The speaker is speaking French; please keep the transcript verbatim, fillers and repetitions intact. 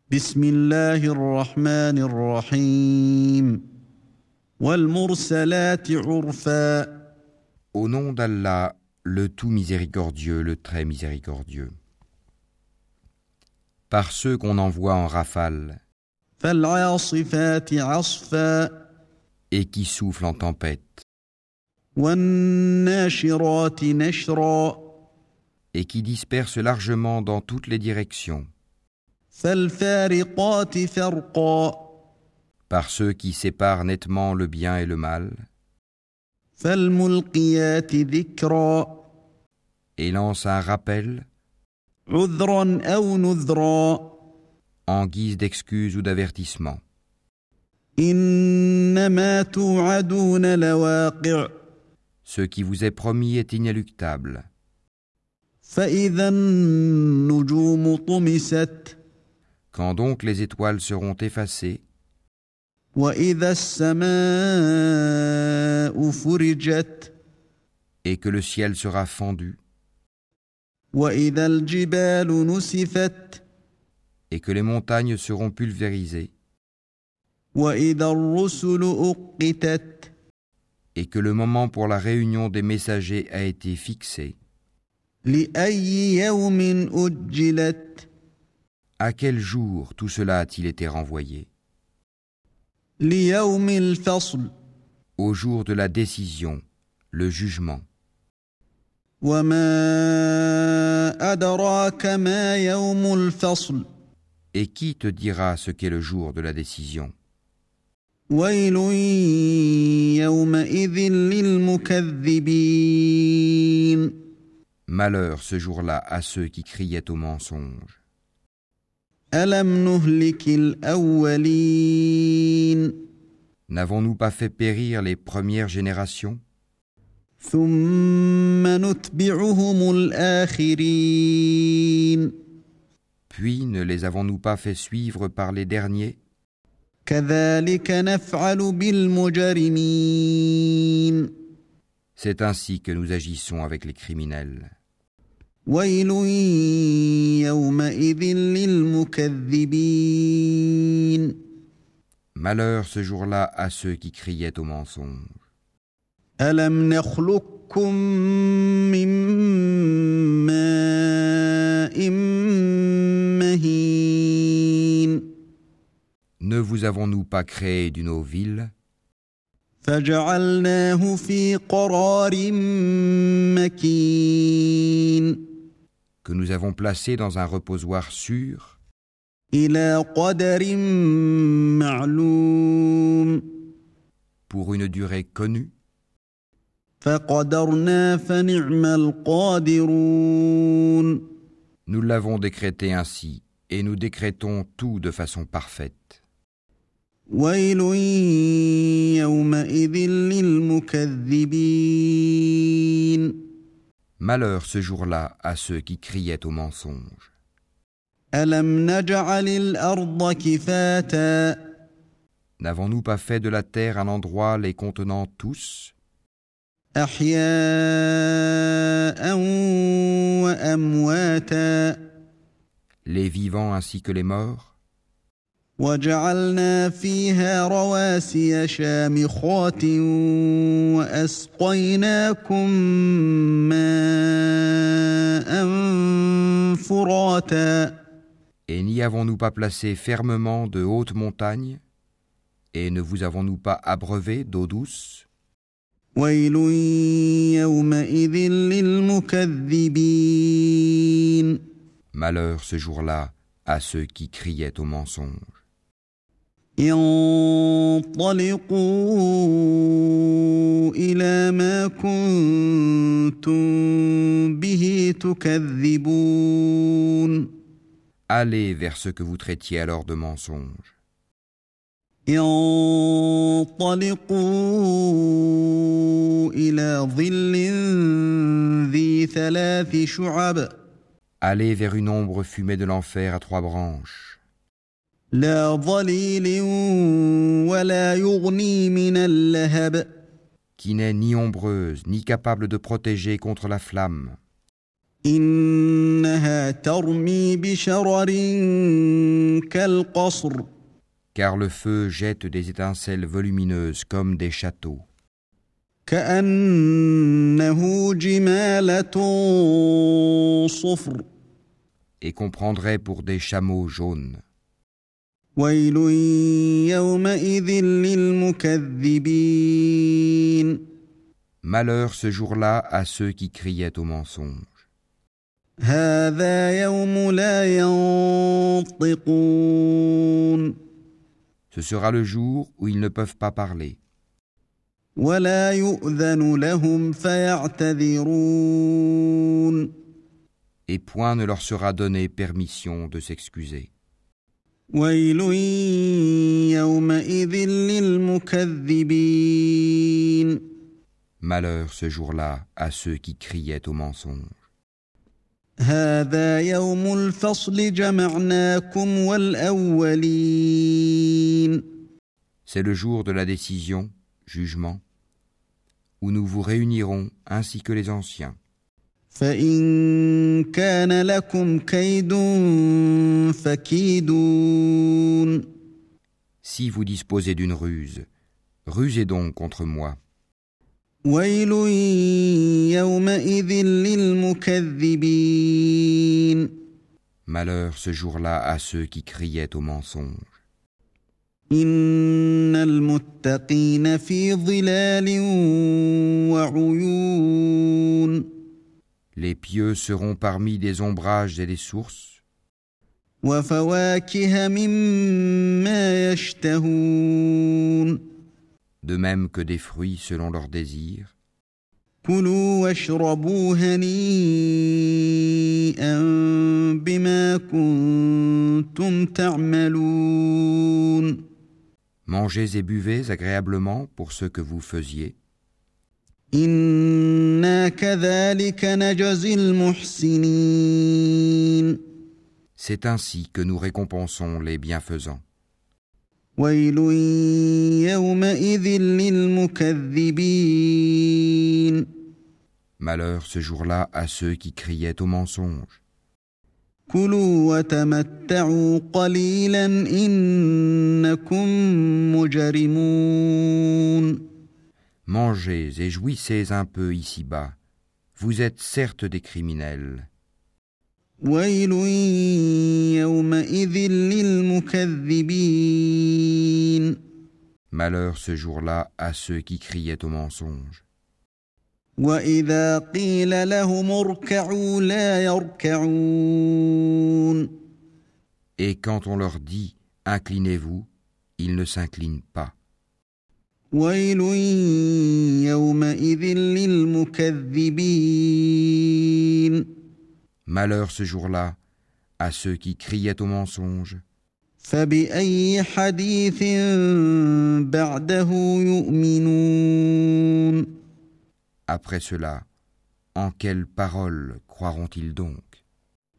بسم الله الرحمن الرحيم والمرسلات عرفا. Au nom d'Allah, le tout miséricordieux, le très miséricordieux. Par ceux qu'on envoie en rafale فالعاصفات عصفا et qui soufflent en tempête والناشرات نشرا et qui dispersent largement dans toutes les directions. فالفارقات فرقا Par ceux qui séparent nettement le bien et le mal فالملقيات ذكرا et lancent un rappel عذرا أو نذرا en guise d'excuse ou d'avertissement. إنما توعدون لواقع Ce qui vous est promis est inéluctable. فإذا النجوم طمست Quand donc les étoiles seront effacées وإذا السماء فرجت et que le ciel sera fendu وإذا الجبال نسفت et que les montagnes seront pulvérisées وإذا الرسل أقتت et que le moment pour la réunion des messagers a été fixé, لأي يوم أجلت à quel jour tout cela a-t-il été renvoyé? ليوم الفصل Au jour de la décision, le jugement. وما أدراك ما يوم الفصل Et qui te dira ce qu'est le jour de la décision? ويل يومئذ للمكذبين Malheur ce jour-là à ceux qui criaient au mensonge. ألم نهلك الأولين N'avons-nous pas fait périr les premières générations? ثم نتبعهم الآخرين Puis ne les avons-nous pas fait suivre par les derniers? كذلك نفعل بالمجرمين C'est ainsi que nous agissons avec les criminels. ويل يومئذ للمكذبين Malheur ce jour-là à ceux qui criaient au mensonge. ألم نخلقكم من ماء مهين Ne vous avons-nous pas créé d'une eau vile فجعلناه في قرار مكين que nous avons placé dans un reposoir sûr إلى قدر معلوم pour une durée connue? فقدرنا فنعم القادرون Nous l'avons décrété ainsi et nous décrétons tout de façon parfaite. ويل يومئذ للمكذبين Malheur ce jour-là à ceux qui criaient au mensonge. ألم نجعل الأرض كفاتا N'avons-nous pas fait de la terre un endroit les contenant tous, أحياء وأمواتا les vivants ainsi que les morts? وجعلنا فيها رواسي شامخات وأسقيناكم ماء فراتا Et n'y avons-nous pas placé fermement de hautes montagnes? Et ne vous avons-nous pas abreuvé d'eau douce? ويل يومئذ للمكذبين Malheur ce jour-là à ceux qui criaient au mensonge. انطلقوا إلى ما كنتم به تكذبون Allez vers ce que vous traitiez alors de mensonge. انطلقوا إلى ظل ذي ثلاث شعب Allez vers une ombre fumée de l'enfer à trois branches, لا ظليل ولا يغني من اللهب qui n'est ni ombreuse, ni capable de protéger contre la flamme. إنها ترمي بشرر كالقصر car le feu jette des étincelles volumineuses comme des châteaux, كأنه جمالة صفر et qu'on prendrait pour des chameaux jaunes. ويل يومئذ للمكذبين Malheur ce jour-là à ceux qui criaient au mensonge. هذا يوم لا ينطقون Ce sera le jour où ils ne peuvent pas parler, ولا يؤذن لهم فيعتذرون et point ne leur sera donné permission de s'excuser. ويل يومئذ للمكذبين Malheur ce jour-là à ceux qui criaient au mensonge. هذا يوم الفصل جمعناكم والأولين C'est le jour de la décision, jugement, où nous vous réunirons ainsi que les anciens. فإن كان لكم كيد فكيدون Si vous disposez d'une ruse, rusez donc contre moi. ويل يومئذ للمكذبين Malheur ce jour-là à ceux qui criaient au mensonge. إن المتقين في ظلال وعيون Les pieux seront parmi des ombrages et des sources, وفواكه مما يشتهون de même que des fruits selon leurs désirs. كلوا واشربوا هنيئا بما كنتم تعملون Mangez et buvez agréablement pour ce que vous faisiez. إنا كذلك نجزي المحسنين C'est ainsi que nous récompensons les bienfaisants. ويل يومئذ للمكذبين Malheur ce jour-là à ceux qui criaient au mensonge. كلوا وتمتعوا قليلا إنكم مجرمون Mangez et jouissez un peu ici-bas. Vous êtes certes des criminels. ويل يومئذ للمكذبين Malheur ce jour-là à ceux qui criaient au mensonge. وإذا قيل لهم اركعوا لا يركعون Et quand on leur dit « Inclinez-vous », ils ne s'inclinent pas. ويل يومئذ للمكذبين Malheur ce jour-là à ceux qui criaient au mensonge. فبأي حديث بعده يؤمنون Après cela, en quelle parole croiront-ils donc ?